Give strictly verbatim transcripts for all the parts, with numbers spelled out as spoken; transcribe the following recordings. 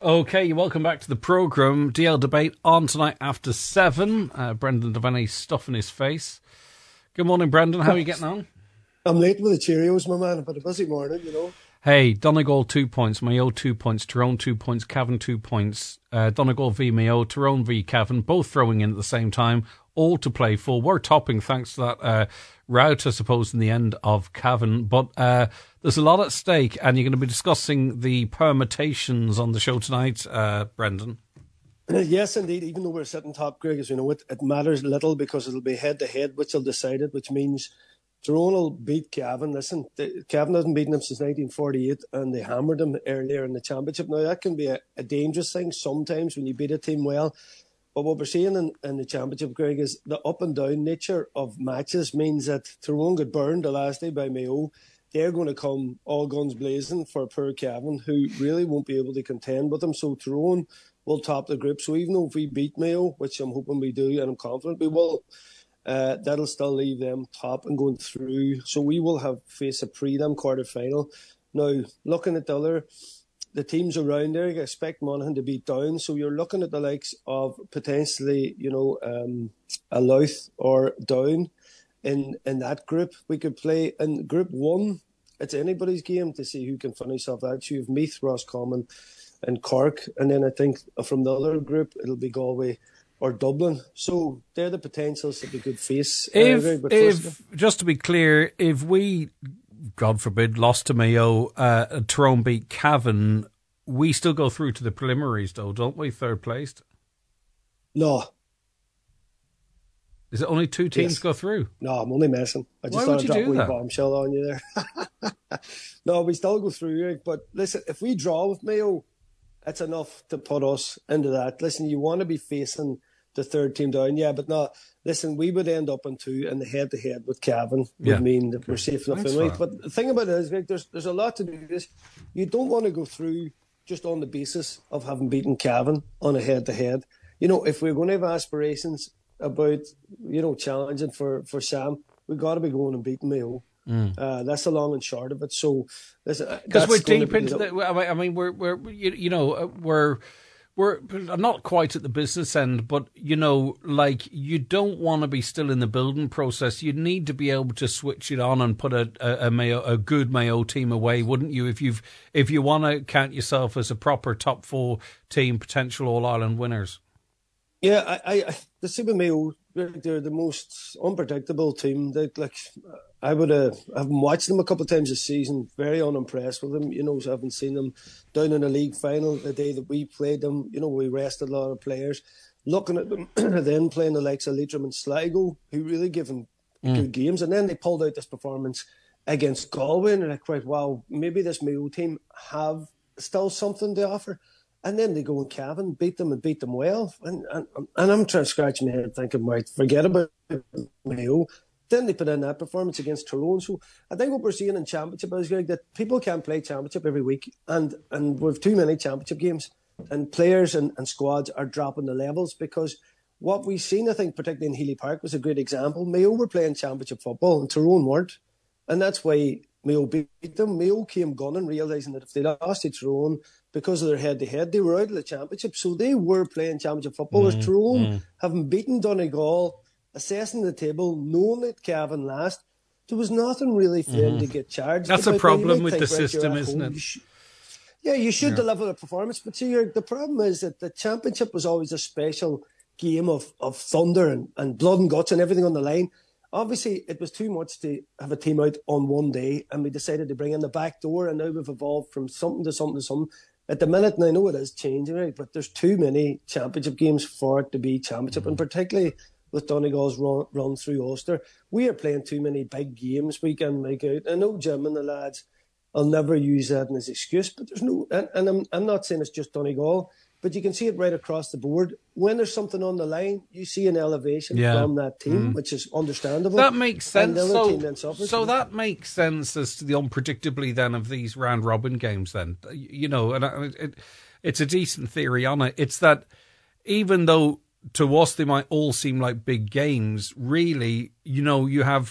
Okay, welcome back to the programme. D L Debate on tonight after seven. Uh, Brendan Devaney stuffing his face. Good morning, Brendan. How are you getting on? I'm late with the Cheerios, my man, but a busy morning, you know. Hey, Donegal two points, Mayo two points, Tyrone two points, Cavan two points, uh, Donegal v Mayo, Tyrone v Cavan, both throwing in at the same time, all to play for. We're topping thanks to that uh, rout, I suppose, in the end of Cavan. But uh, there's a lot at stake, and you're going to be discussing the permutations on the show tonight, uh, Brendan. Yes, indeed. Even though we're sitting top, Greg, as you know, it, it matters little because it'll be head-to-head, which will decide it, which means Tyrone will beat Cavan. Listen, the, Cavan hasn't beaten them since nineteen forty-eight, and they hammered them earlier in the championship. Now, that can be a, a dangerous thing sometimes when you beat a team well. But what we're seeing in, in the championship, Greg, is the up-and-down nature of matches means that Tyrone got burned the last day by Mayo. They're going to come all guns blazing for poor Cavan, who really won't be able to contend with them. So Tyrone will top the group. So even though if we beat Mayo, which I'm hoping we do, and I'm confident we will, uh, that'll still leave them top and going through. So we will have face a prelim quarter-final. Now, looking at the other, the teams around there, I expect Monaghan to be down. So you're looking at the likes of potentially, you know, um, a Louth or Down. In, in that group, we could play in Group One. It's anybody's game to see who can finish off that. So you have Meath, Roscommon, and Cork, and then I think from the other group it'll be Galway or Dublin. So they're the potentials that we could face. If, uh, if just to be clear, if we, God forbid, lost to Mayo, uh, Tyrone beat Cavan, we still go through to the preliminaries, though, don't we? Third placed. No. Is it only two teams yes. go through? No, I'm only messing. I just Why thought would I'd you drop do a wee that? bombshell on you there. No, we still go through, Eric. But listen, if we draw with Mayo, it's enough to put us into that. Listen, you want to be facing the third team down, yeah, but no. Listen, we would end up in two, and the head-to-head with Cavan would Yeah. mean that Okay. we're safe enough Thanks anyway. for But the thing about it is, Greg, there's there's a lot to do this. You don't want to go through just on the basis of having beaten Cavan on a head-to-head. You know, if we're going to have aspirations about, you know, challenging for, for Sam, we've got to be going and beating Mayo. Mm. Uh, that's the long and short of it. So, because we're deep into the. I mean, we're we're you, you know we're we're not quite at the business end, but you know, like you don't want to be still in the building process. You need to be able to switch it on and put a a, a Mayo a good Mayo team away, wouldn't you? If you've if you want to count yourself as a proper top four team, potential All Ireland winners. Yeah, I, I the Super Mayo, they're the most unpredictable team. They like, I would have, I haven't watched them a couple of times this season. Very unimpressed with them. You know, so I haven't seen them down in the league final the day that we played them. You know, we rested a lot of players. Looking at them, then playing the likes of Leitrim and Sligo, who really give them mm. good games, and then they pulled out this performance against Galway, and they're like, right, wow, maybe this Mayo team have still something to offer. And then they go in Cavan, beat them and beat them well. And, and, and I'm trying to scratch my head thinking, right, forget about Mayo. Then they put in that performance against Tyrone. So I think what we're seeing in Championship is, Greg, that people can't play Championship every week. And, and we have too many Championship games. And players and, and squads are dropping the levels because what we've seen, I think, particularly in Healy Park, was a great example. Mayo were playing Championship football and Tyrone weren't. And that's why Mayo beat them. Mayo came gunning, realising that if they lost to Tyrone because of their head-to-head, they were out of the Championship. So they were playing Championship football. Mm, Whereas Tyrone, mm. having beaten Donegal, assessing the table, knowing that Cavan last, there was nothing really for them mm. to get charged. That's a problem with the system, isn't it? You sh- yeah, you should yeah. deliver a performance. But see, the problem is that the Championship was always a special game of, of thunder and, and blood and guts and everything on the line. Obviously, it was too much to have a team out on one day, and we decided to bring in the back door, and now we've evolved from something to something to something. At the minute, and I know it is changing, right, but there's too many Championship games for it to be Championship, mm-hmm. and particularly with Donegal's run, run through Ulster, we are playing too many big games week in, week out. I know Jim and the lads, I'll never use that as an excuse, but there's no, and, and I'm, I'm not saying it's just Donegal, but you can see it right across the board. When there's something on the line, you see an elevation yeah. from that team, mm. which is understandable. That makes sense. So, suffers, so that makes sense as to the unpredictably then of these round robin games. Then you know, and it, it's a decent theory on it. It's that even though to us they might all seem like big games, really, you know, you have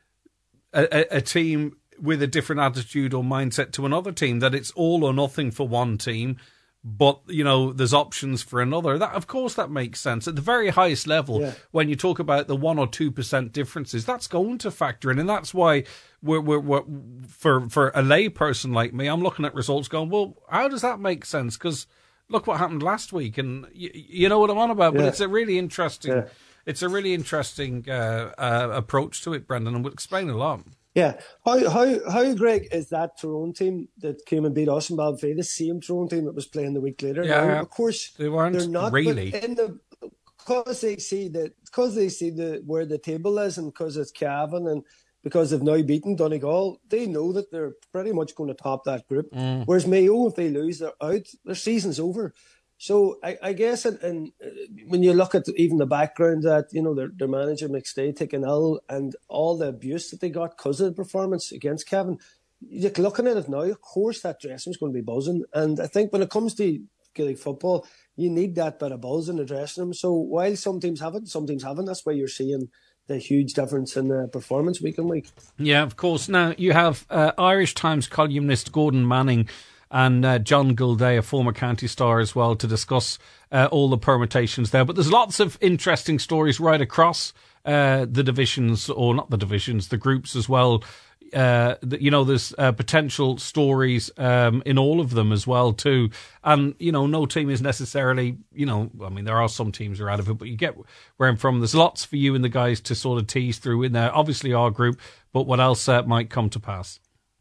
a, a, a team with a different attitude or mindset to another team. That it's all or nothing for one team. but, you know, there's options for another. That, of course, that makes sense. At the very highest level, yeah. when you talk about the one or two percent differences, that's going to factor in. And that's why we're, we're, we're for, for a lay person like me, I'm looking at results going, well, how does that make sense? Because look what happened last week. And you, you know what I'm on about. Yeah. But it's a really interesting, yeah. it's a really interesting uh, uh, approach to it, Brendan, and we'll explain a lot. Yeah, how how how Greg is that Tyrone team that came and beat us in Balfay the same Tyrone team that was playing the week later? Yeah, now, of course they weren't they're not really in the because they see that because they see the where the table is and because it's Cavan and because they've now beaten Donegal, they know that they're pretty much going to top that group. Mm. Whereas Mayo, if they lose, they're out. Their season's over. So I, I guess, and, and when you look at even the background that, you know, their, their manager McStay taking ill and all the abuse that they got because of the performance against Cavan, you're looking at it now, of course that dressing room's going to be buzzing. And I think when it comes to Gaelic football, you need that bit of buzz in the dressing room. So while some teams have it, some teams haven't, that's why you're seeing the huge difference in the performance week on week. Yeah, of course. Now, you have uh, Irish Times columnist Gordon Manning and uh, John Gilday, a former county star as well, to discuss uh, all the permutations there. But there's lots of interesting stories right across uh, the divisions, or not the divisions, the groups as well. Uh, the, you know, there's uh, potential stories um, in all of them as well too. And, you know, no team is necessarily, you know, I mean, there are some teams who are out of it, but you get where I'm from. There's lots for you and the guys to sort of tease through in there. Obviously our group, but what else uh, might come to pass?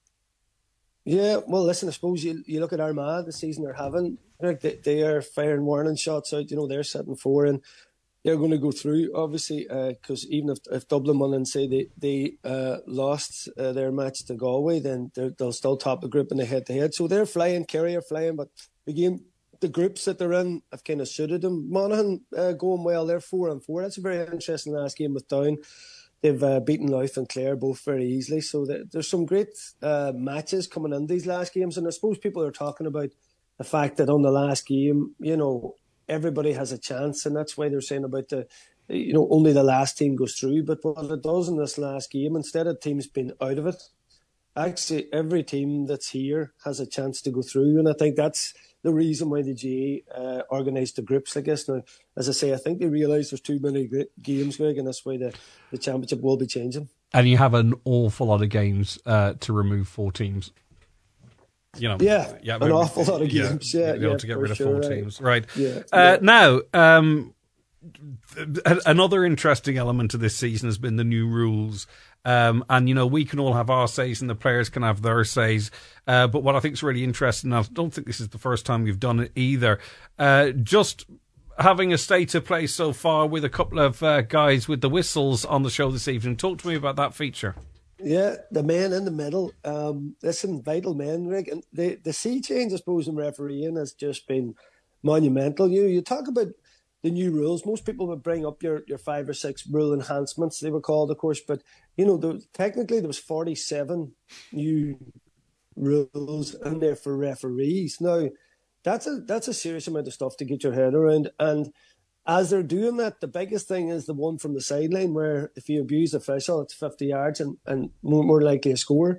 Yeah, well, listen, I suppose you you look at Armagh, the season they're having, like they, they are firing warning shots out. You know, they're setting four and they're going to go through, obviously, because uh, even if, if Dublin won and say they, they uh, lost uh, their match to Galway, then they'll still top the group in the head-to-head. So they're flying, Kerry are flying, but the game, the groups that they're in have kind of suited them. Monaghan uh, going well, they're four and four. That's a very interesting last game with Down. They've uh, beaten Louth and Clare both very easily. So there's some great uh, matches coming in these last games. And I suppose people are talking about the fact that on the last game, you know, everybody has a chance. And that's why they're saying about the, you know, only the last team goes through. But what it does in this last game, instead of teams being out of it, actually every team that's here has a chance to go through. And I think that's the reason why the G A uh, organised the groups like this. Now, as I say, I think they realise there's too many games, Greg, and that's why the, the championship will be changing. And you have an awful lot of games uh, to remove four teams. You know, yeah, yeah, an awful lot of games. Yeah, yeah, yeah to get rid of sure, four right. teams, right? Yeah. Uh, yeah. Now, um, another interesting element of this season has been the new rules. Um, and, you know, we can all have our says and the players can have their says. Uh, but what I think is really interesting, and I don't think this is the first time we've done it either, uh, just having a state of play so far with a couple of uh, guys with the whistles on the show this evening. Talk to me about that feature. Yeah, the men in the middle. Um, listen, vital men, Rick. And the, the sea change, I suppose, in refereeing has just been monumental. You you talk about the new rules. Most people would bring up your, your five or six rule enhancements, they were called, of course. But, you know, there, technically there was forty-seven new rules in there for referees. Now, that's a that's a serious amount of stuff to get your head around. And as they're doing that, the biggest thing is the one from the sideline where if you abuse the official, it's fifty yards and, and more, more likely a score.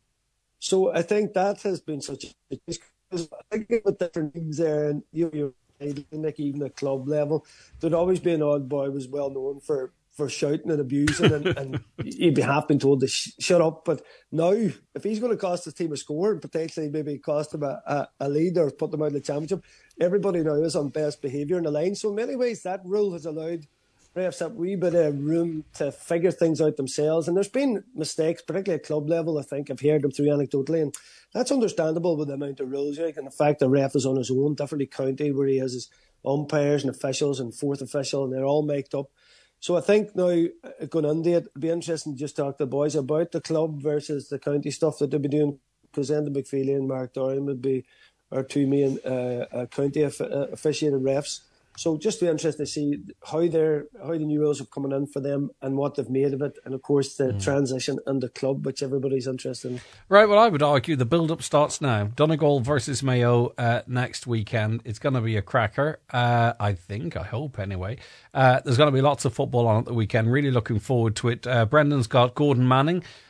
So I think that has been such a... I think with different teams there, and you, you're like even at club level, there'd always be an odd boy who was well known for, for shouting and abusing, and, and he'd be half been told to sh- shut up. But now, if he's going to cost his team a score and potentially maybe cost them a, a, a lead or put them out of the championship, everybody now is on best behaviour in the line. So in many ways, that rule has allowed refs a wee bit of room to figure things out themselves. And there's been mistakes, particularly at club level, I think. I've heard them through anecdotally, and that's understandable with the amount of rules, like, and the fact the ref is on his own, differently county, where he has his umpires and officials and fourth official, and they're all mic'd up. So I think now, going into it, it'd be interesting to just talk to the boys about the club versus the county stuff that they'll be doing, because Enda McFeely and Mark Doran would be our two main uh, uh, county of, uh, officiated refs. So just be interested to see how they're how the new rules are coming in for them and what they've made of it, and of course the mm. transition and the club, which everybody's interested in. Right, well, I would argue the build-up starts now. Donegal versus Mayo uh, next weekend. It's going to be a cracker, uh, I think, I hope anyway. Uh, there's going to be lots of football on at the weekend. Really looking forward to it. Uh, Brendan's got Gordon Manning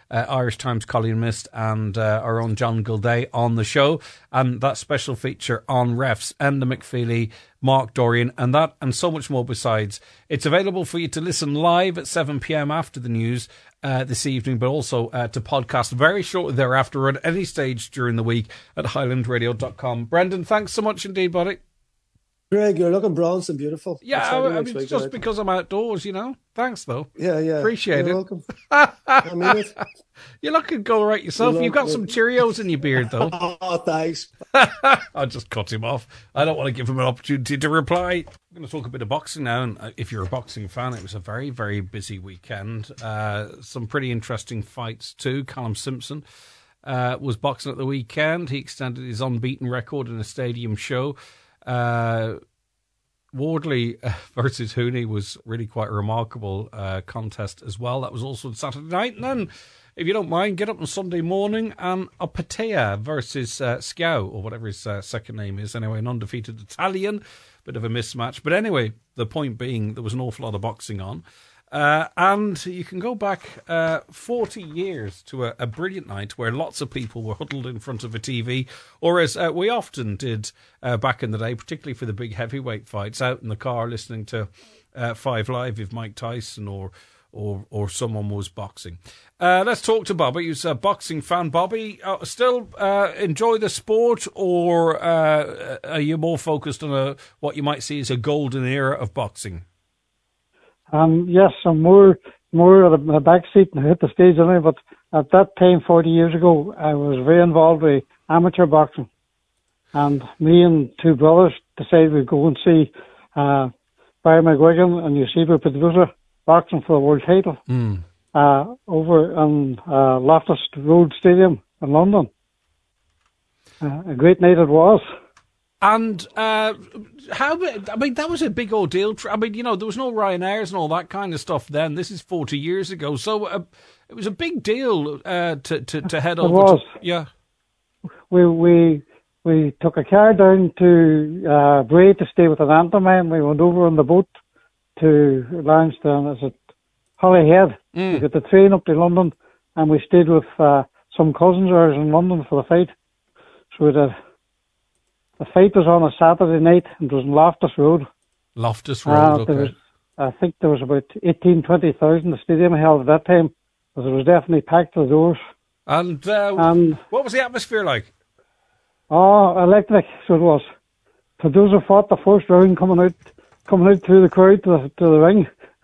uh, Irish Times columnist, and uh, our own John Gilday on the show. And that special feature on refs, Enda McFeely, Mark Dorian, and that and so much more besides. It's available for you to listen live at seven p.m. after the news uh, this evening, but also uh, to podcast very shortly thereafter or at any stage during the week at highland radio dot com. Brendan, thanks so much indeed, buddy. Greg, you're looking bronze and beautiful. Yeah, I, I mean, it's just because I'm outdoors, you know. Thanks, though. Yeah, yeah. Appreciate you're it. Welcome. I mean it. You're looking go right yourself. You're You've got some Cheerios in your beard, though. Oh, thanks. I just cut him off. I don't want to give him an opportunity to reply. I'm going to talk a bit of boxing now. And if you're a boxing fan, it was a very, very busy weekend. Uh, some pretty interesting fights, too. Callum Simpson uh, was boxing at the weekend. He extended his unbeaten record in a stadium show. Uh, Wardley versus Hooney was really quite a remarkable uh, contest as well. That was also on Saturday night. And then, if you don't mind, get up on Sunday morning and Opatea versus uh, Scow, or whatever his uh, second name is. Anyway, an undefeated Italian. Bit of a mismatch. But anyway, the point being, there was an awful lot of boxing on. Uh, and you can go back uh, forty years to a, a brilliant night where lots of people were huddled in front of a T V, or as uh, we often did uh, back in the day, particularly for the big heavyweight fights, out in the car listening to uh, Five Live if Mike Tyson or or or someone was boxing. Uh, let's talk to Bobby, who's a boxing fan. Bobby, uh, still uh, enjoy the sport, or uh, are you more focused on a, what you might see as a golden era of boxing? Um, yes, I'm more more at the back seat and hit the stage anyway, but at that time, forty years ago, I was very involved with amateur boxing. And me and two brothers decided we'd go and see uh, Barry McGuigan and Eusebio Pedrosa boxing for the world title mm. uh, over in uh, Loftus Road Stadium in London. Uh, a great night it was. And uh, how? I mean, that was a big ordeal. I mean, you know, there was no Ryanairs and all that kind of stuff then. This is forty years ago, so uh, it was a big deal uh, to, to to head it over. Was. To, yeah, we we we took a car down to uh, Bray to stay with an aunt of mine. We went over on the boat to Lansdowne. Is it Holyhead? Mm. We got the train up to London, and we stayed with uh, some cousins of ours in London for the fight. So we did. The fight was on a Saturday night, and it was in Loftus Road. Loftus Road, uh, okay. Was, I think there was about eighteen, twenty thousand the stadium held at that time, because it was definitely packed to the doors. And uh, um, what was the atmosphere like? Oh, electric, so it was. Pedrosa fought the first round coming out coming out through the crowd to the, to the ring.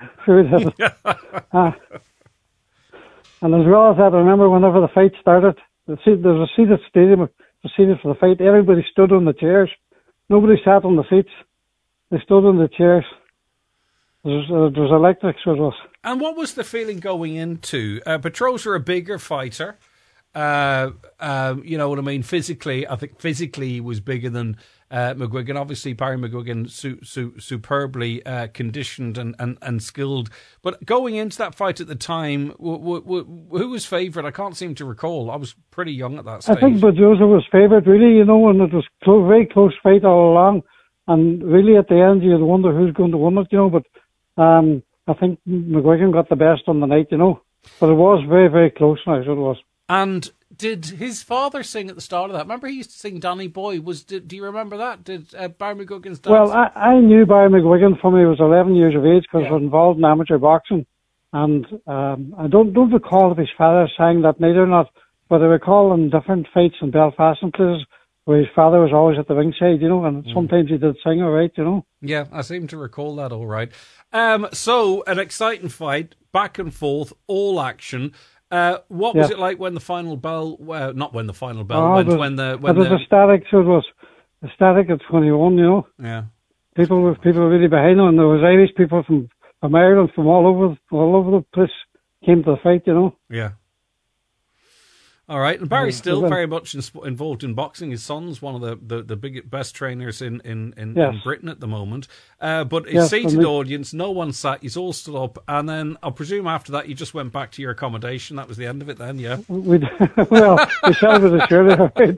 uh, and as well as that, I remember whenever the fight started, the seat, there was a seated stadium, seated for the fight. Everybody stood on the chairs. Nobody sat on the seats. They stood on the chairs. It was, uh, it was electric, so it was. And what was the feeling going into? Uh, Pedrosa a bigger fighter. Uh, um, you know what I mean? Physically, I think physically he was bigger than uh, McGuigan. Obviously, Barry McGuigan su- su- superbly uh, conditioned and, and, and skilled. But going into that fight at the time, w- w- w- who was favourite? I can't seem to recall. I was pretty young at that stage. I think Pedrosa was favourite, really, you know, and it was a close, very close fight all along. And really, at the end, you'd wonder who's going to win it, you know. But um, I think McGuigan got the best on the night, you know. But it was very, very close now, so it was. And did his father sing at the start of that? Remember he used to sing Danny Boy. Was did, Do you remember that? Did uh, Barry McGuigan's dad? Well, I, I knew Barry McGuigan from when he was eleven years of age because yeah. I was involved in amateur boxing. And um, I don't don't recall if his father sang that night or not, but I recall in different fights in Belfast and places where his father was always at the ringside, you know, and mm. sometimes he did sing all right, you know. Yeah, I seem to recall that all right. Um, so, an exciting fight, back and forth, all action. Uh, what was yeah. it like when the final bell? Well, not when the final bell oh, went. Was, when the when it was the... ecstatic. So it was ecstatic at twenty-one. You know. Yeah. People were people were really behind them, and there was Irish people from, from Ireland, from all over all over the place came to the fight. You know. Yeah. All right, and Barry's still very much in, involved in boxing. His son's one of the, the, the big, best trainers in, in, in, yes. in Britain at the moment. Uh, but it's yes, seated audience, no one sat, you all stood up, and then I presume after that you just went back to your accommodation. That was the end of it then, yeah? We, well, we celebrated Shirley, right?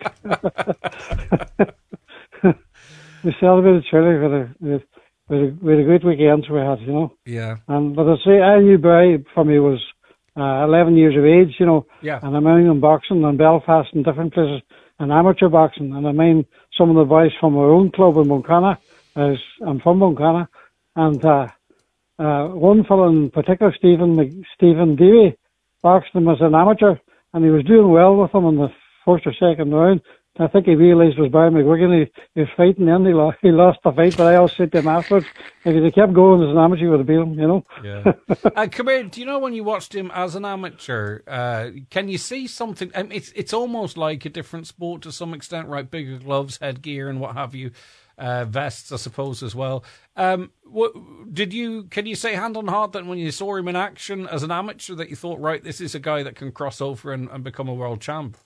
We celebrated Shirley with a, with, with, a, with a great weekend we had, you know? Yeah. And, but I say, I knew Barry from he was uh, eleven years of age, you know. Yeah. And I'm in boxing in Belfast and different places, and amateur boxing. And I mean, some of the boys from our own club in Moncana, as I'm from Moncana, and uh, uh, one fellow in particular, Stephen Stephen Davey, boxed him as an amateur, and he was doing well with him in the first or second round. I think he realised it was Barry McGuigan. He, he was fighting in, he lost, he lost the fight, but I always said to him afterwards, if he'd kept going as an amateur, he would have beat him, you know. Yeah. uh, come here, do you know when you watched him as an amateur, uh, can you see something? I mean, it's it's almost like a different sport to some extent, right? Bigger gloves, headgear, and what have you. Uh, vests, I suppose, as well. Um, what did you? Can you say hand on heart that when you saw him in action as an amateur, that you thought, right, this is a guy that can cross over and, and become a world champ?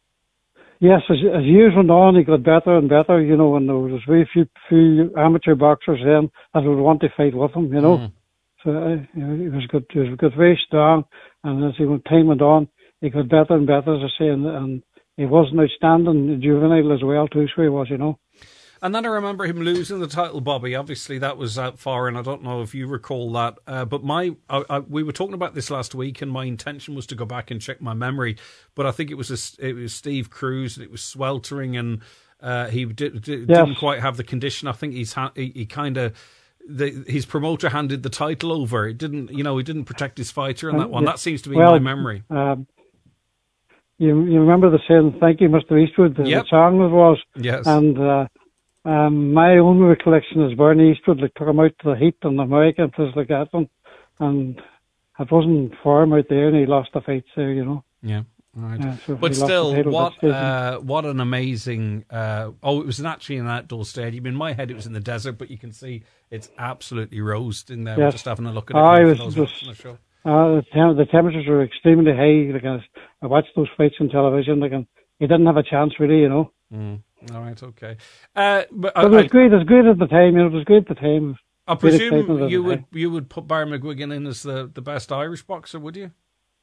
Yes, as, as years went on, he got better and better, you know, and there was very few, few amateur boxers then that would want to fight with him, you know. Mm. So uh, you know, he was good. He was got very strong, and as he went time went on, he got better and better, as I say, and, and he was an outstanding juvenile as well too. So he was, you know. And then I remember him losing the title, Bobby. Obviously, that was out far, and I don't know if you recall that. Uh, but my, I, I, we were talking about this last week, and my intention was to go back and check my memory. But I think it was a, it was Steve Cruz, and it was sweltering, and uh, he did, did, yes. didn't quite have the condition. I think he's ha- he, he kind of. His promoter handed the title over. It didn't, you know, he didn't protect his fighter in that one. That seems to be well, my memory. Um, you you remember the saying, "Thank you, Mister Eastwood," the, yep. the song it was. Yes. And uh, um, my own recollection is Bernie Eastwood like took him out to the heat in America and things like that, and, and it wasn't for him out there, and he lost the fight there, you know. Yeah. Right. Yeah, so but still, what uh, what an amazing... Uh, oh, it was actually an outdoor stadium. In my head, it was in the desert, but you can see it's absolutely roasting there. Yes. We're just having a look at it. Oh, it was, those was, watching the show. Uh, the, tem- the temperatures were extremely high. Like I, I watched those fights on television, like, and he didn't have a chance, really, you know. Mm. All right, okay. Uh, but but I, it was I, great. It was great at the time. You know, it was great at the time. I presume you would time. you would put Barry McGuigan in as the, the best Irish boxer, would you?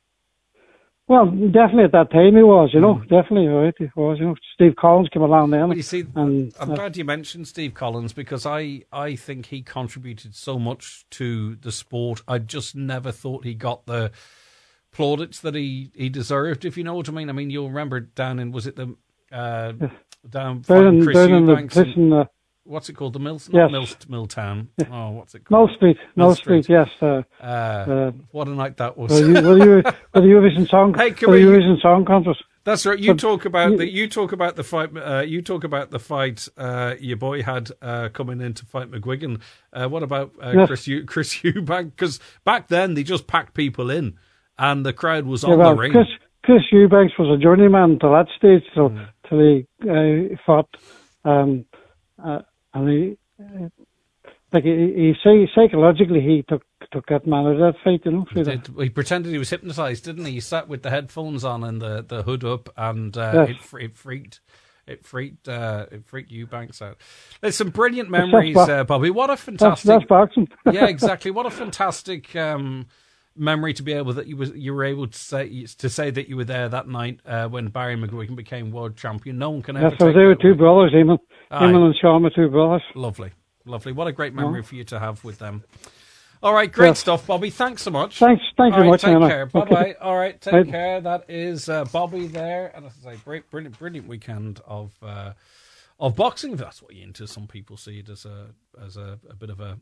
Well, definitely at that time he was, you know, mm. definitely, right, he was, you know. Steve Collins came along then. Well, you see, and, I'm uh, glad you mentioned Steve Collins because I, I think he contributed so much to the sport. I just never thought he got the plaudits that he, he deserved, if you know what I mean. I mean, you'll remember down in, was it the, uh, yes. down, down, Chris down in the Eubanks prison, uh, what's it called? The Mill, yes. Mill, Milltown. Oh, what's it Mill called? Street. Mill, Mill Street. Street, yes. Uh, uh, uh, what a night that was. Well, you, well, you, well, the Eurovision Song, hey, well, the Eurovision Song Contest. That's right. You but, talk about you, the. You talk about the fight. Uh, you talk about the fight uh, your boy had uh, coming in to fight McGuigan. Uh, what about uh, yes. Chris U- Chris Eubank? Because back then they just packed people in, and the crowd was yeah, on well, the ring. Chris, Chris Eubanks was a journeyman to that stage, so mm. till he uh, fought, um, uh, and he. Uh, Like he, he psychologically, he took took that man out of that fight, you know. He, did, he pretended he was hypnotised, didn't he? He sat with the headphones on and the, the hood up, and uh, yes. it, it freaked it freaked uh, it freaked Eubanks out. There's some brilliant memories, uh, Bobby. What a fantastic that's, that's boxing. Yeah, exactly. What a fantastic um, memory to be able that you was you were able to say to say that you were there that night uh, when Barry McGuigan became world champion. No one can ever. Yes, I was there with two brothers, Eamon, Eamon and Sean, my two brothers. Lovely. Lovely. What a great memory oh. for you to have with them. All right, great yes. stuff, Bobby. Thanks so much. Thanks, thank you right, much. Take Anna. care. Bye-bye. Okay. All right, take right. care. That is uh, Bobby there. And as I say, great, brilliant, brilliant weekend of uh, of boxing, if that's what you're into. Some people see it as a as a, a bit of a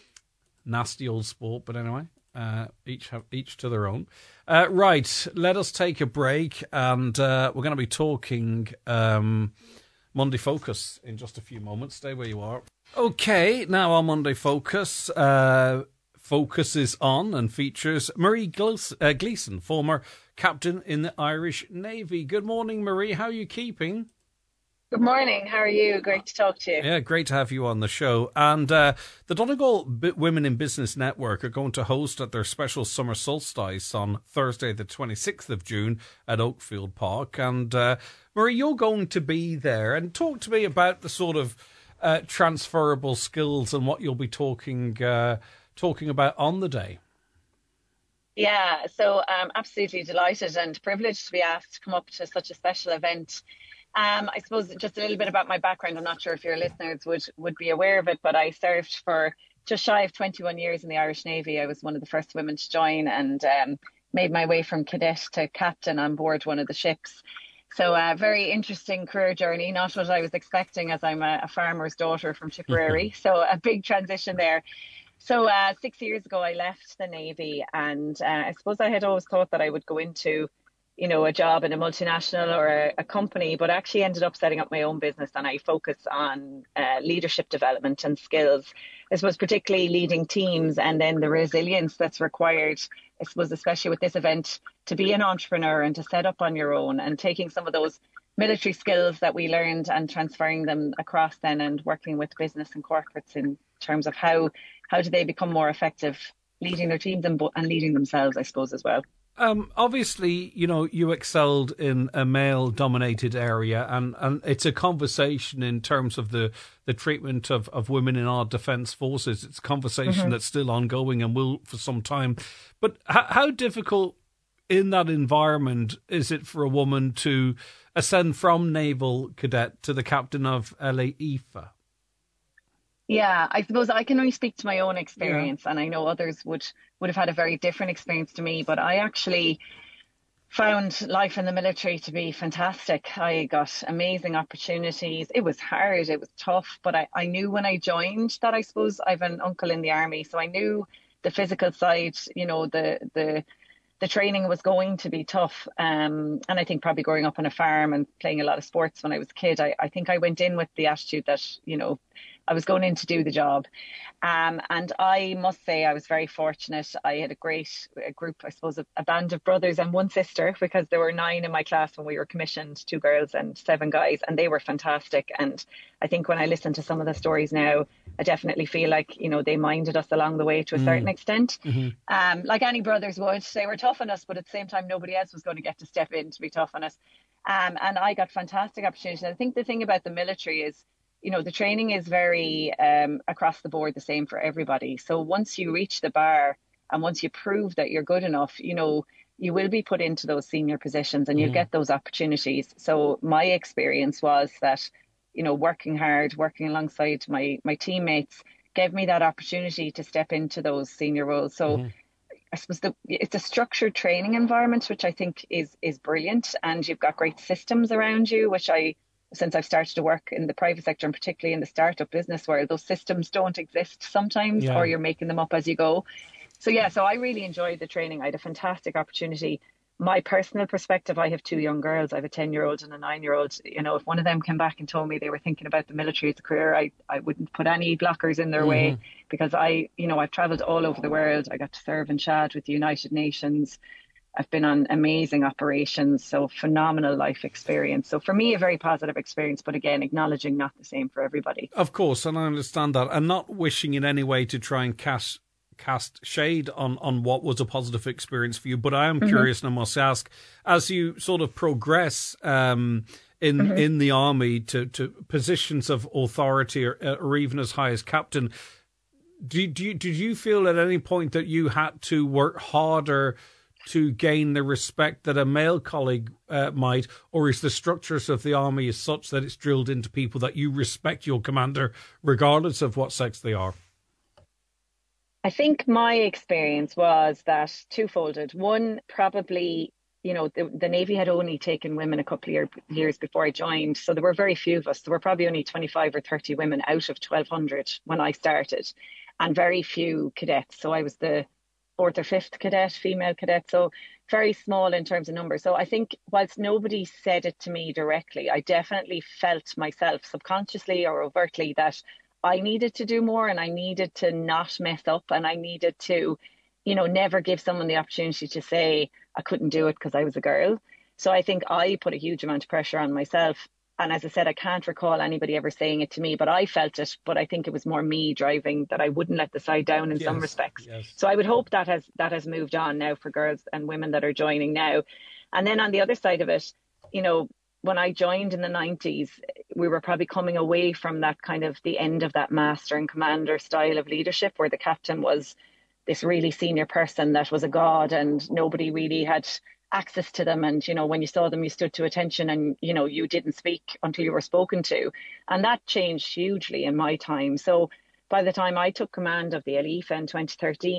nasty old sport, but anyway, uh, each have each to their own. Uh, right, let us take a break, and uh, we're going to be talking um, Monday Focus in just a few moments. Stay where you are. Okay, now our Monday Focus uh, focuses on and features Marie Gleeson, former captain in the Irish Navy. Good morning, Marie. How are you keeping? Good morning. How are you? Great to talk to you. Yeah, great to have you on the show. And uh, the Donegal Women in Business Network are going to host at their special summer solstice on Thursday, the twenty-sixth of June at Oakfield Park. And uh, Marie, you're going to be there. And talk to me about the sort of uh, transferable skills and what you'll be talking uh, talking about on the day. Yeah, so I'm absolutely delighted and privileged to be asked to come up to such a special event. Um, I suppose just a little bit about my background. I'm not sure if your listeners would, would be aware of it, but I served for just shy of twenty-one years in the Irish Navy. I was one of the first women to join, and um, made my way from cadet to captain on board one of the ships. So a uh, very interesting career journey, not what I was expecting, as I'm a, a farmer's daughter from Tipperary. So a big transition there. So uh, six years ago, I left the Navy, and uh, I suppose I had always thought that I would go into, you know, a job in a multinational or a, a company, but actually ended up setting up my own business, and I focus on uh, leadership development and skills. I suppose particularly leading teams, and then the resilience that's required, I suppose, especially with this event, to be an entrepreneur and to set up on your own, and taking some of those military skills that we learned and transferring them across then, and working with business and corporates in terms of how how do they become more effective leading their teams and, and leading themselves, I suppose, as well. Um, obviously, you know, you excelled in a male-dominated area, and, and it's a conversation in terms of the, the treatment of, of women in our defence forces. It's a conversation mm-hmm. that's still ongoing and will for some time. But how, how difficult in that environment is it for a woman to ascend from naval cadet to the captain of L A I F A? Yeah, I suppose I can only speak to my own experience, yeah. and I know others would, would have had a very different experience to me, but I actually found life in the military to be fantastic. I got amazing opportunities. It was hard, it was tough, but I, I knew when I joined that, I suppose, I have an uncle in the army, so I knew the physical side, you know, the the the training was going to be tough. Um, and I think probably growing up on a farm and playing a lot of sports when I was a kid, I, I think I went in with the attitude that, you know, I was going in to do the job. Um, and I must say I was very fortunate. I had a great a group, I suppose, a, a band of brothers and one sister, because there were nine in my class when we were commissioned, two girls and seven guys, and they were fantastic. And I think when I listen to some of the stories now, I definitely feel like, you know, they minded us along the way to a certain mm. extent. Mm-hmm. Um, like any brothers would. They were tough on us, but at the same time, nobody else was going to get to step in to be tough on us. Um, and I got fantastic opportunities. I think the thing about the military is, you know, the training is very um, across the board the same for everybody. So once you reach the bar and once you prove that you're good enough, you know, you will be put into those senior positions and you'll mm. get those opportunities. So my experience was that, you know, working hard, working alongside my, my teammates gave me that opportunity to step into those senior roles. So mm. I suppose the, it's a structured training environment, which I think is is brilliant. And you've got great systems around you, which I, since I've started to work in the private sector and particularly in the startup business world, those systems don't exist sometimes, yeah. or you're making them up as you go. So, yeah, so I really enjoyed the training. I had a fantastic opportunity. My personal perspective, I have two young girls. I have a ten-year-old and a nine-year-old. You know, if one of them came back and told me they were thinking about the military as a career, I, I wouldn't put any blockers in their mm-hmm. way, because I, you know, I've travelled all over the world. I got to serve in Chad with the United Nations. I've been on amazing operations, so phenomenal life experience. So for me, a very positive experience, but again, acknowledging not the same for everybody. Of course, and I understand that, and not wishing in any way to try and cast cast shade on, on what was a positive experience for you. But I am mm-hmm. curious, and I must ask, as you sort of progress um, in mm-hmm. in the army to, to positions of authority, or, or even as high as captain, do, do you, did you feel at any point that you had to work harder to gain the respect that a male colleague uh, might, or is the structures of the army is such that it's drilled into people that you respect your commander regardless of what sex they are? I think my experience was that twofolded. One, probably, you know, the, the Navy had only taken women a couple of year, years before I joined, so there were very few of us. There were probably only twenty-five or thirty women out of twelve hundred when I started, and very few cadets. So I was the fourth or fifth cadet, female cadet, so very small in terms of numbers. So I think whilst nobody said it to me directly, I definitely felt myself subconsciously or overtly that I needed to do more, and I needed to not mess up, and I needed to, you know, never give someone the opportunity to say I couldn't do it because I was a girl. So I think I put a huge amount of pressure on myself. And as I said, I can't recall anybody ever saying it to me, but I felt it. But I think it was more me driving that I wouldn't let the side down in yes, some respects. Yes. So I would hope that has that has moved on now for girls and women that are joining now. And then on the other side of it, you know, when I joined in the nineties, we were probably coming away from that kind of the end of that master and commander style of leadership, where the captain was this really senior person that was a god and nobody really had access to them. And, you know, when you saw them, you stood to attention and, you know, you didn't speak until you were spoken to. And that changed hugely in my time. So by the time I took command of the L A I F A in twenty thirteen,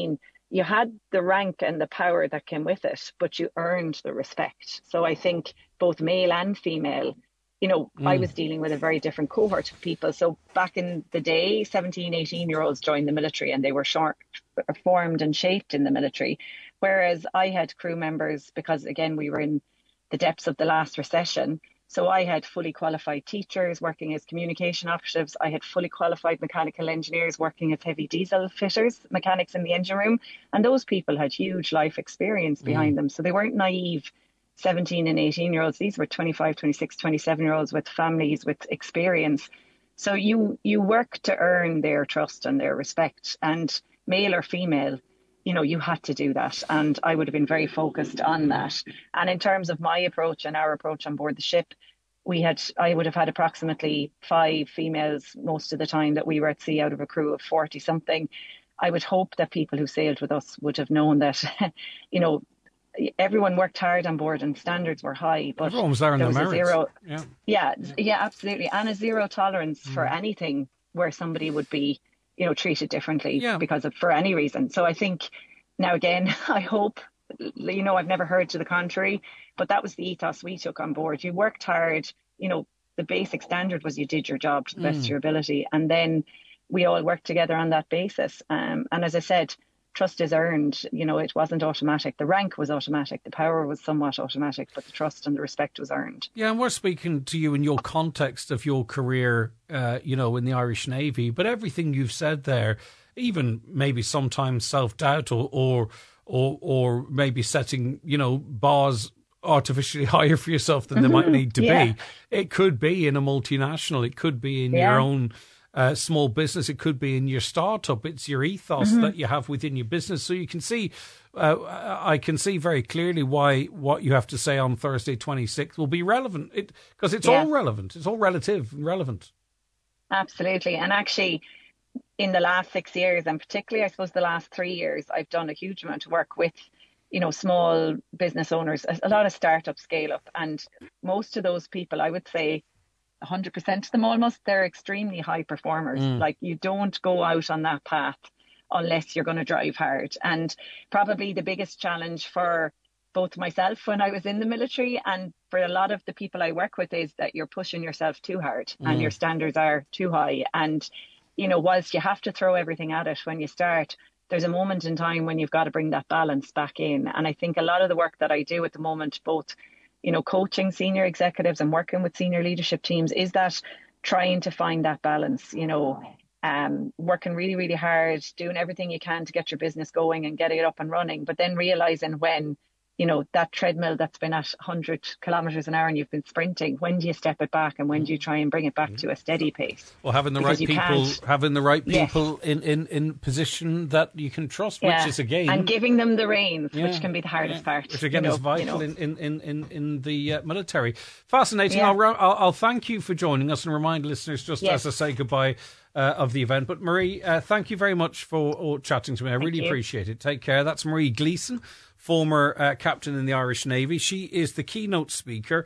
you had the rank and the power that came with it, but you earned the respect. So I think both male and female, you know, mm. I was dealing with a very different cohort of people. So back in the day, seventeen, eighteen year olds joined the military and they were short, formed and shaped in the military. Whereas I had crew members, because again, we were in the depths of the last recession. So I had fully qualified teachers working as communication operatives. I had fully qualified mechanical engineers working as heavy diesel fitters, mechanics in the engine room. And those people had huge life experience behind mm. them. So they weren't naive seventeen and eighteen year olds. These were twenty-five, twenty-six, twenty-seven year olds with families, with experience. So you, you work to earn their trust and their respect, and male or female, you know, you had to do that. And I would have been very focused on that. And in terms of my approach and our approach on board the ship, we had, I would have had approximately five females most of the time that we were at sea out of a crew of forty something. I would hope that people who sailed with us would have known that, you know, everyone worked hard on board and standards were high, but everyone was there in there the was a zero, yeah. Yeah, yeah, yeah, absolutely. And a zero tolerance mm. for anything where somebody would be, you know, treated differently yeah. because of, for any reason. So I think now again, I hope, you know, I've never heard to the contrary, but that was the ethos we took on board. You worked hard, you know, the basic standard was you did your job to the best mm. of your ability. And then we all worked together on that basis. Um, and as I said, trust is earned. You know, it wasn't automatic. The rank was automatic. The power was somewhat automatic, but the trust and the respect was earned. Yeah, and we're speaking to you in your context of your career, uh, you know, in the Irish Navy. But everything you've said there, even maybe sometimes self-doubt or or or, or maybe setting, you know, bars artificially higher for yourself than they might need to yeah. be. It could be in a multinational. It could be in yeah. your own Uh, small business. It could be in your startup. It's your ethos mm-hmm. that you have within your business. So you can see, uh, I can see very clearly why what you have to say on Thursday twenty-sixth will be relevant. It because it's yeah. all relevant. It's all relative and relevant. Absolutely. And actually, in the last six years, and particularly, I suppose, the last three years, I've done a huge amount of work with, you know, small business owners, a, a lot of startup scale up. And most of those people, I would say, one hundred percent of them almost, they're extremely high performers. Mm. Like, you don't go out on that path unless you're going to drive hard. And probably the biggest challenge for both myself when I was in the military and for a lot of the people I work with is that you're pushing yourself too hard mm. and your standards are too high. And, you know, whilst you have to throw everything at it when you start, there's a moment in time when you've got to bring that balance back in. And I think a lot of the work that I do at the moment, both, you know, coaching senior executives and working with senior leadership teams, is that trying to find that balance, you know, um, working really, really hard, doing everything you can to get your business going and getting it up and running, but then realizing when, you know, that treadmill that's been at one hundred kilometres an hour and you've been sprinting, when do you step it back and when do you try and bring it back to a steady pace? Well, having the because right people, having the right people yes. in, in, in position that you can trust, yeah. which is again, and giving them the reins, yeah. which can be the hardest yeah. part. Which again you know, is vital you know. in, in, in, in the uh, military. Fascinating. Yeah. I'll, I'll, I'll thank you for joining us and remind listeners just yes. as I say goodbye uh, of the event. But Marie, uh, thank you very much for uh, chatting to me. I thank really you. appreciate it. Take care. That's Marie Gleeson, former uh, captain in the Irish Navy. She is the keynote speaker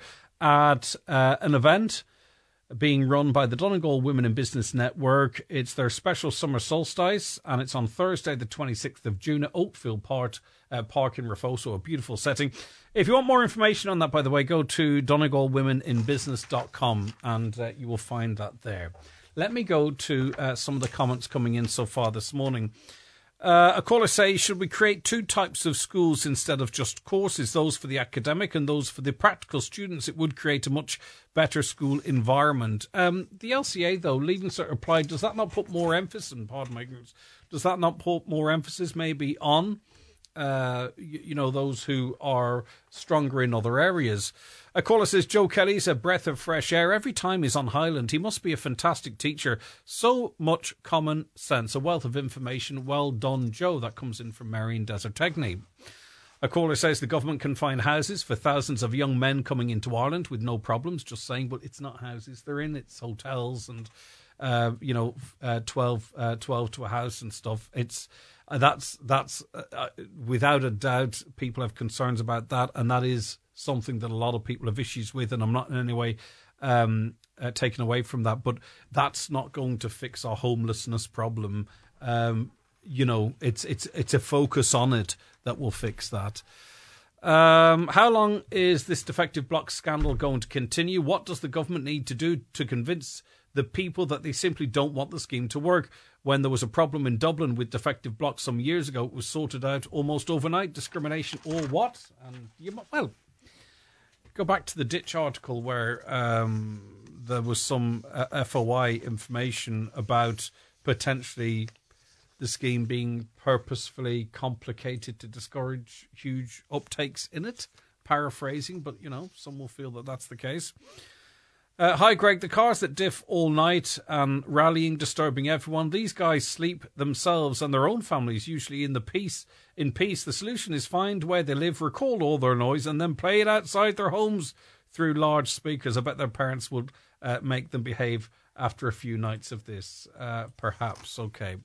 at uh, an event being run by the Donegal Women in Business Network. It's their special summer solstice, and it's on Thursday, the twenty-sixth of June at Oakfield Park, uh, Park in Refoso, a beautiful setting. If you want more information on that, by the way, go to donegal women in business dot com and uh, you will find that there. Let me go to uh, some of the comments coming in so far this morning. Uh, a caller says, should we create two types of schools instead of just courses, those for the academic and those for the practical students? It would create a much better school environment. Um, the L C A, though, Leaving Cert replied, does that not put more emphasis, and pardon my ignorance, does that not put more emphasis maybe on, uh, you, you know, those who are stronger in other areas? A caller says, Joe Kelly's a breath of fresh air. Every time he's on Highland, he must be a fantastic teacher. So much common sense, a wealth of information. Well done, Joe. That comes in from Marion Desertegny. A caller says the government can find houses for thousands of young men coming into Ireland with no problems. Just saying, but it's not houses they're in, it's hotels and, uh, you know, uh, twelve, uh, twelve to a house and stuff. It's uh, that's that's uh, uh, without a doubt, people have concerns about that, and that is something that a lot of people have issues with, and I'm not in any way um, uh, taken away from that, but that's not going to fix our homelessness problem. Um, you know, it's it's it's a focus on it that will fix that. Um, how long is this defective block scandal going to continue? What does the government need to do to convince the people that they simply don't want the scheme to work? When there was a problem in Dublin with defective blocks some years ago, it was sorted out almost overnight. Discrimination or what? And you, well, go back to the Ditch article where um, there was some uh, F O I information about potentially the scheme being purposefully complicated to discourage huge uptakes in it. Paraphrasing, but, you know, some will feel that that's the case. Uh, hi, Greg. The cars that diff all night and rallying, disturbing everyone. These guys sleep themselves and their own families, usually in the peace. In peace, the solution is find where they live, record all their noise, and then play it outside their homes through large speakers. I bet their parents would uh, make them behave after a few nights of this. Uh, perhaps. Okay.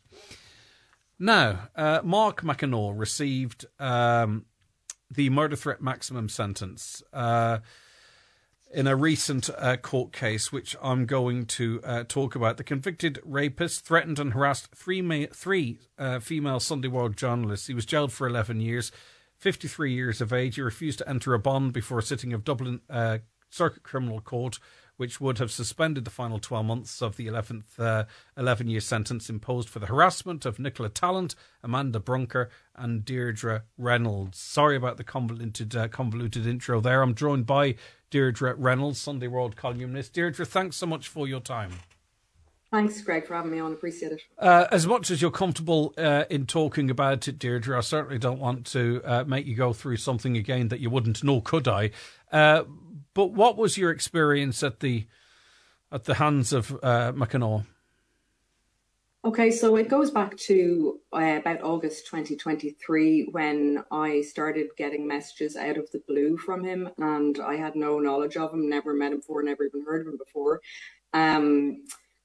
Now, uh, Mark McEnroe received um, the murder threat maximum sentence uh, in a recent uh, court case, which I'm going to uh, talk about. The convicted rapist threatened and harassed three ma- three uh, female Sunday World journalists. He was jailed for eleven years, fifty-three years of age. He refused to enter a bond before a sitting of Dublin uh, Circuit Criminal Court, which would have suspended the final twelve months of the eleventh uh, eleven-year sentence imposed for the harassment of Nicola Tallant, Amanda Brunker and Deirdre Reynolds. Sorry about the convoluted, uh, convoluted intro there. I'm joined by Deirdre Reynolds, Sunday World columnist. Deirdre, thanks so much for your time. Thanks, Greg, for having me on. Appreciate it. Uh, as much as you're comfortable uh, in talking about it, Deirdre, I certainly don't want to uh, make you go through something again that you wouldn't, nor could I. Uh, But what was your experience at the at the hands of uh, McEnroe? Okay, so it goes back to uh, about August twenty twenty-three when I started getting messages out of the blue from him, and I had no knowledge of him, never met him before, never even heard of him before. Um,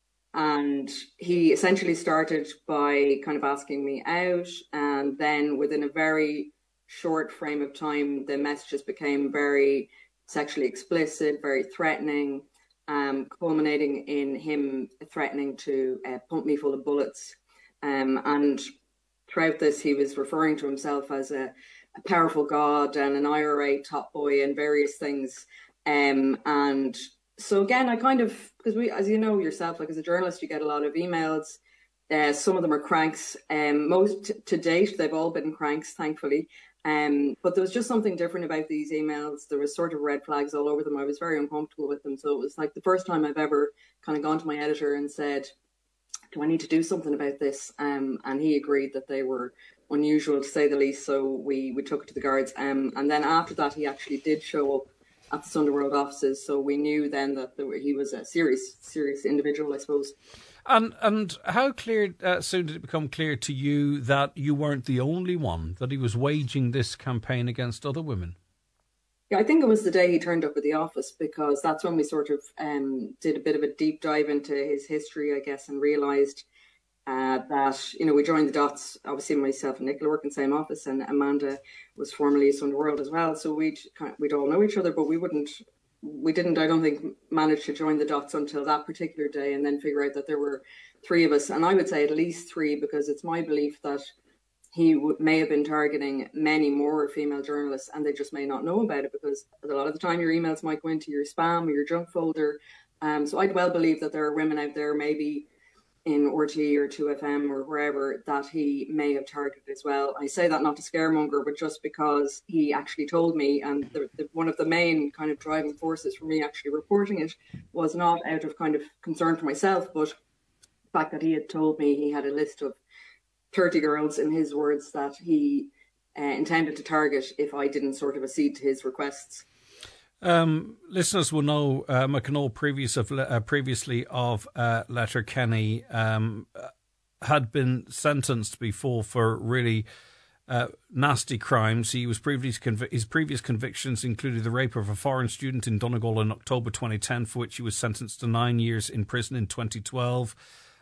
and he essentially started by kind of asking me out, and then within a very short frame of time, the messages became very sexually explicit, very threatening, um, culminating in him threatening to uh, pump me full of bullets. Um, and throughout this, he was referring to himself as a, a powerful god and an I R A top boy and various things. Um, and so again, I kind of, because we, as you know yourself, like as a journalist, you get a lot of emails. Uh, some of them are cranks. Um, most to date, they've all been cranks, thankfully. Um, but there was just something different about these emails. There was sort of red flags all over them. I was very uncomfortable with them. So it was like the first time I've ever kind of gone to my editor and said, do I need to do something about this? Um, and he agreed that they were unusual, to say the least. So we, we took it to the guards. Um, and then after that, he actually did show up at the Sunday World offices. So we knew then that there were, he was a serious, serious individual, I suppose. And and how clear uh, soon did it become clear to you that you weren't the only one, that he was waging this campaign against other women? Yeah, I think it was the day he turned up at the office, because that's when we sort of um, did a bit of a deep dive into his history, I guess, and realised uh, that, you know, we joined the dots. Obviously, myself and Nicola work in the same office, and Amanda was formerly Sunday World as well. So we'd, we'd all know each other, but we wouldn't... We didn't, I don't think, manage to join the dots until that particular day, and then figure out that there were three of us. And I would say at least three, because it's my belief that he w- may have been targeting many more female journalists, and they just may not know about it, because a lot of the time your emails might go into your spam or your junk folder. Um, so I'd well believe that there are women out there, maybe in R T E or two F M or wherever, that he may have targeted as well. I say that not to scaremonger, but just because he actually told me, and the, the, one of the main kind of driving forces for me actually reporting it was not out of kind of concern for myself, but the fact that he had told me he had a list of thirty girls, in his words, that he uh, intended to target if I didn't sort of accede to his requests. Um, listeners will know uh, McEnroe previous of, uh, previously of uh, Letterkenny um, had been sentenced before for really uh, nasty crimes. He was previous conv- his previous convictions included the rape of a foreign student in Donegal in October twenty ten, for which he was sentenced to nine years in prison in twenty twelve.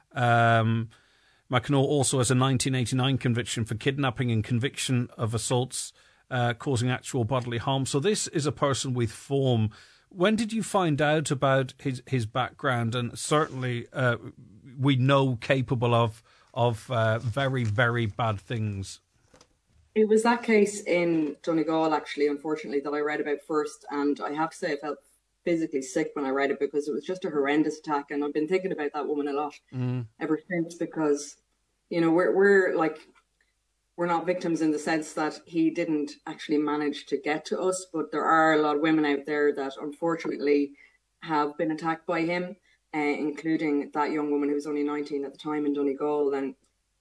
Um, McEnroe also has a nineteen eighty-nine conviction for kidnapping and conviction of assaults Uh, causing actual bodily harm. So this is a person with form. When did you find out about his, his background? And certainly uh, we know capable of of uh, very, very bad things. It was that case in Donegal, actually, unfortunately, that I read about first. And I have to say I felt physically sick when I read it because it was just a horrendous attack. And I've been thinking about that woman a lot mm. ever since because, you know, we're, we're like, we're not victims in the sense that he didn't actually manage to get to us. But there are a lot of women out there that unfortunately have been attacked by him, uh, including that young woman who was only nineteen at the time in Donegal. And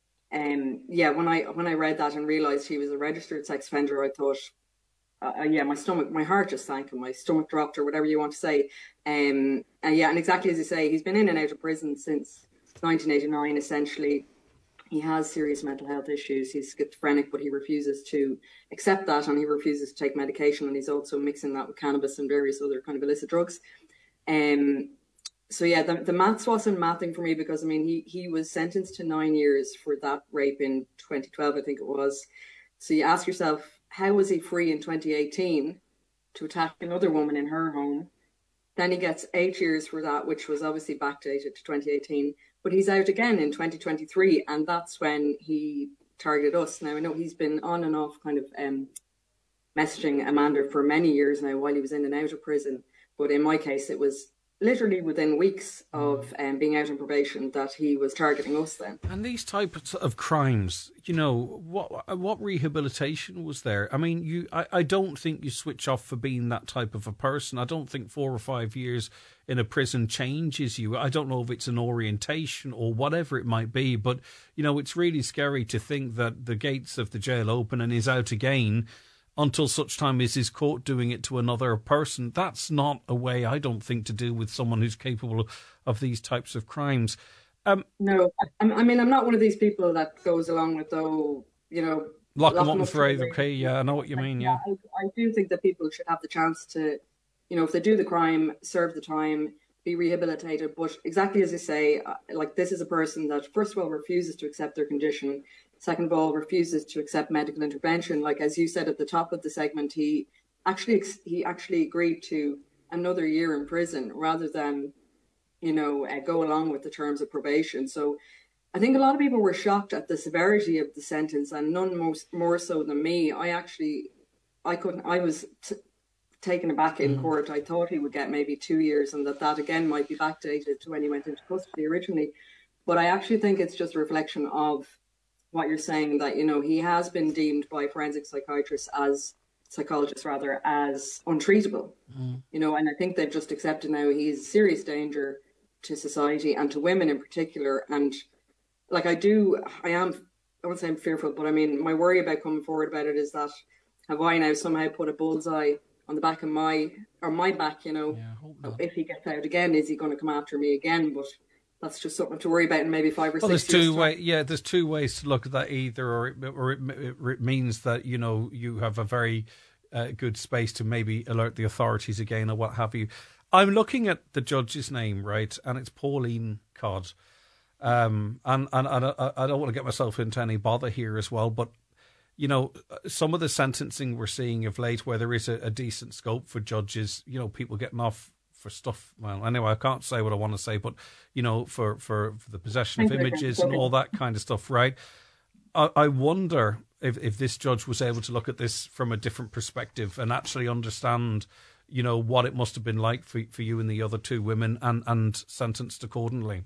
Um, yeah, when I when I read that and realised he was a registered sex offender, I thought, uh, yeah, my stomach, my heart just sank and my stomach dropped, or whatever you want to say. Um, and yeah, and exactly as you say, he's been in and out of prison since nineteen eighty-nine. Essentially, he has serious mental health issues. He's schizophrenic, but he refuses to accept that, and he refuses to take medication. And he's also mixing that with cannabis and various other kind of illicit drugs. Um. So yeah, the, the maths wasn't mathing for me because, I mean, he, he was sentenced to nine years for that rape in twenty twelve, I think it was. So you ask yourself, how was he free in twenty eighteen to attack another woman in her home? Then he gets eight years for that, which was obviously backdated to twenty eighteen. But he's out again in twenty twenty-three, and that's when he targeted us. Now, I know he's been on and off kind of um, messaging Amanda for many years now while he was in and out of prison. But in my case, it was literally within weeks of um, being out on probation that he was targeting us then. And these types of crimes, you know, what what rehabilitation was there? I mean, you, I, I don't think you switch off for being that type of a person. I don't think four or five years in a prison changes you. I don't know if it's an orientation or whatever it might be, but, you know, it's really scary to think that the gates of the jail open and he's out again until such time as he's caught doing it to another person. That's not a way, I don't think, to deal with someone who's capable of these types of crimes. Um, no, I, I mean, I'm not one of these people that goes along with, oh, you know... Lock, lock them up and forever, okay, yeah, I know what you mean, yeah. I, I do think that people should have the chance to, you know, if they do the crime, serve the time, be rehabilitated. But exactly as you say, like, this is a person that, first of all, refuses to accept their condition. Second of all, refuses to accept medical intervention. Like, as you said at the top of the segment, he actually he actually agreed to another year in prison rather than, you know, uh, go along with the terms of probation. So I think a lot of people were shocked at the severity of the sentence, and none most, more so than me. I actually, I couldn't, I was t- taken aback in mm. court. I thought he would get maybe two years and that that again might be backdated to when he went into custody originally. But I actually think it's just a reflection of what you're saying, that, you know, he has been deemed by forensic psychiatrists as psychologists rather as untreatable, mm. you know, and I think they've just accepted now he's a serious danger to society and to women in particular. And like, I do, I am, I won't say I'm fearful, but I mean, my worry about coming forward about it is that have I now somehow put a bullseye on the back of my, or my back, you know, yeah, if he gets out again, is he going to come after me again? But that's just something to worry about in maybe five or well, six there's years. Two way, yeah, there's two ways to look at that either, or it, or it, it means that, you know, you have a very uh, good space to maybe alert the authorities again or what have you. I'm looking at the judge's name, right, and it's Pauline Codd. Um, and and, and I, I don't want to get myself into any bother here as well, but, you know, some of the sentencing we're seeing of late where there is a, a decent scope for judges, you know, people getting off for stuff, well, anyway, I can't say what I want to say, but, you know, for, for, for the possession of images and all that kind of stuff, right? I, I wonder if, if this judge was able to look at this from a different perspective and actually understand, you know, what it must have been like for, for you and the other two women and, and sentenced accordingly.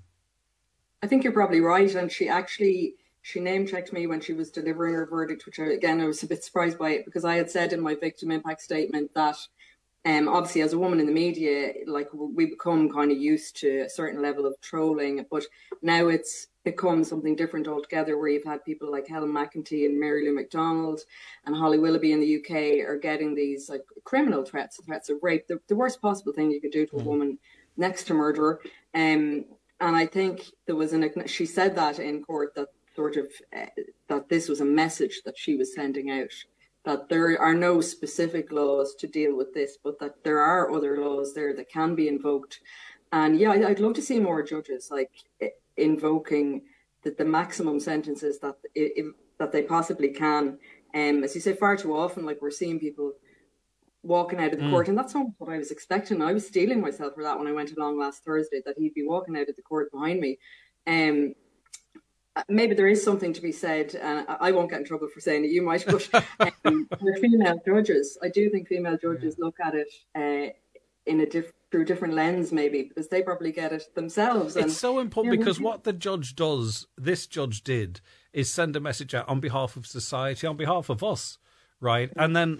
I think you're probably right. And she actually, she name-checked me when she was delivering her verdict, which, I, again, I was a bit surprised by it because I had said in my victim impact statement that Um, obviously, as a woman in the media, like, we become kind of used to a certain level of trolling, but now it's become something different altogether, where you've had people like Helen McEntee and Mary Lou McDonald and Holly Willoughby in the U K are getting these like criminal threats, threats of rape, the, the worst possible thing you could do to a woman next to murder. Um, and I think there was an, she said that in court, that sort of, uh, that this was a message that she was sending out, that there are no specific laws to deal with this, but that there are other laws there that can be invoked. And yeah, I'd love to see more judges like invoking the, the maximum sentences that if, that they possibly can. Um, as you say, far too often, like, we're seeing people walking out of the mm. court, and that's not what I was expecting. I was steeling myself for that when I went along last Thursday, that he'd be walking out of the court behind me. Um, maybe there is something to be said, and I won't get in trouble for saying it, you might, but um, with female judges, I do think female judges yeah. look at it uh, in a diff- through a different lens, maybe, because they probably get it themselves. It's and, so important you know, because what the judge does, this judge did, is send a message out on behalf of society, on behalf of us, right? And then,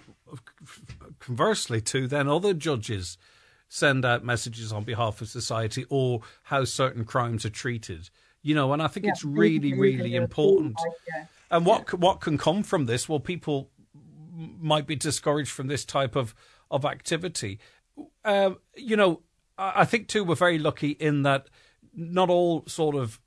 conversely, too, then other judges send out messages on behalf of society or how certain crimes are treated. You know, and I think yeah, it's really, really important. Yeah. And what yeah. what can come from this? Well, people might be discouraged from this type of, of activity. Um, you know, I think, too, we're very lucky in that not all sort of,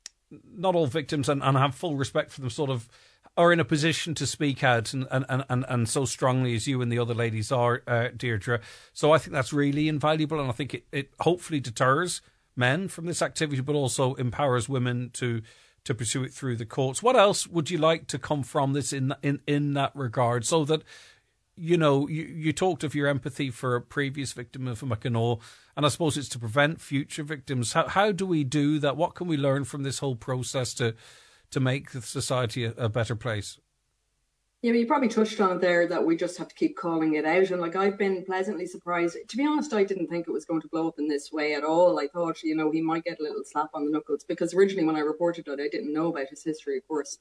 not all victims, and, and I have full respect for them, sort of are in a position to speak out and, and, and, and so strongly as you and the other ladies are, uh, Deirdre. So I think that's really invaluable, and I think it, it hopefully deters men from this activity, but also empowers women to to pursue it through the courts. What else would you like to come from this in in, in that regard, so that, you know, you, you talked of your empathy for a previous victim of Mackinac, and I suppose it's to prevent future victims. How how do we do that? What can we learn from this whole process to to make the society a, a better place? Yeah, but you probably touched on it there, that we just have to keep calling it out. And like, I've been pleasantly surprised. To be honest, I didn't think it was going to blow up in this way at all. I thought, you know, he might get a little slap on the knuckles, because originally when I reported it, I didn't know about his history, of course.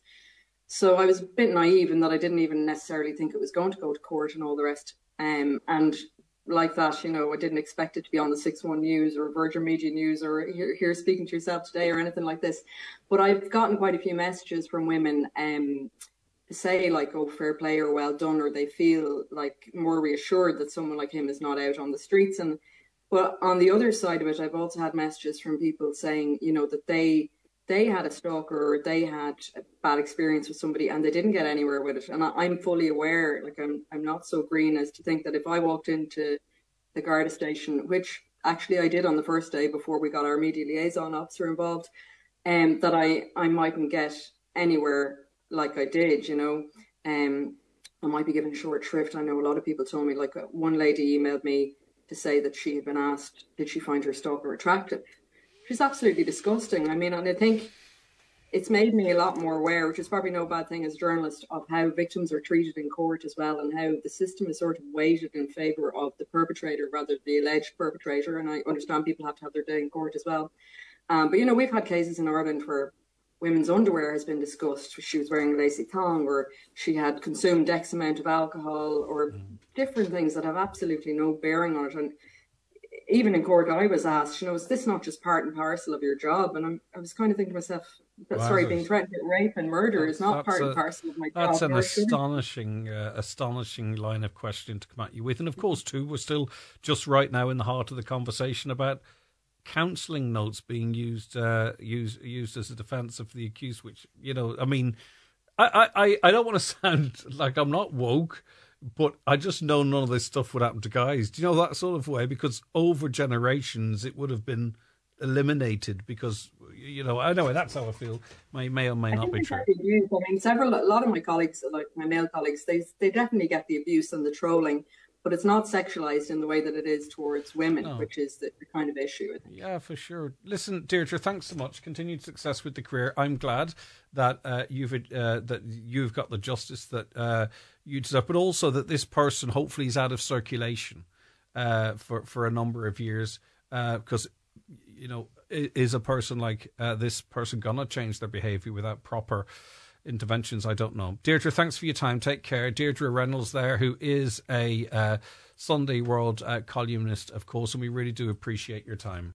So I was a bit naive in that I didn't even necessarily think it was going to go to court and all the rest. Um, and like that, you know, I didn't expect it to be on the six one News or Virgin Media News or here, here speaking to yourself today or anything like this. But I've gotten quite a few messages from women um, say like, oh, fair play or well done, or they feel like more reassured that someone like him is not out on the streets. And but on the other side of it, I've also had messages from people saying, you know, that they they had a stalker or they had a bad experience with somebody and they didn't get anywhere with it. And I, I'm fully aware, like I'm I'm not so green as to think that if I walked into the Garda station, which actually I did on the first day before we got our media liaison officer involved, um, that I, I mightn't get anywhere like I did, you know. Um, I might be given short shrift. I know a lot of people told me, like one lady emailed me to say that she had been asked, did she find her stalker attractive? She's absolutely disgusting. I mean, and I think it's made me a lot more aware, which is probably no bad thing as a journalist, of how victims are treated in court as well, and how the system is sort of weighted in favour of the perpetrator rather than the alleged perpetrator. And I understand people have to have their day in court as well. Um, but, you know, we've had cases in Ireland where women's underwear has been discussed. She was wearing a lacy thong, or she had consumed X amount of alcohol, or mm. different things that have absolutely no bearing on it. And even in court, I was asked, you know, is this not just part and parcel of your job? And I'm, I was kind of thinking to myself, that, wow, sorry, being threatened with rape and murder is not part a, and parcel of my that's job. That's an astonishing, uh, astonishing line of questioning to come at you with. And of course, too, we're still just right now in the heart of the conversation about counselling notes being used, uh, used, used as a defence of the accused. Which, you know, I mean, I, I, I don't want to sound like I'm not woke, but I just know none of this stuff would happen to guys. Do you know, that sort of way? Because over generations, it would have been eliminated because, you know, I know that's how I feel. May may or may I not be true. Abuse. I mean, several, a lot of my colleagues, like my male colleagues, they they definitely get the abuse and the trolling, but it's not sexualized in the way that it is towards women, no. which is the, the kind of issue, I think. Yeah, for sure. Listen, Deirdre, thanks so much. Continued success with the career. I'm glad that uh, you've uh, that you've got the justice that uh, you deserve, but also that this person hopefully is out of circulation uh, for for a number of years, uh, because, you know, is a person like uh, this person gonna change their behaviour without proper interventions? I don't know. Deirdre, thanks for your time. Take care. Deirdre Reynolds there, who is a uh, Sunday World uh, columnist, of course, and we really do appreciate your time.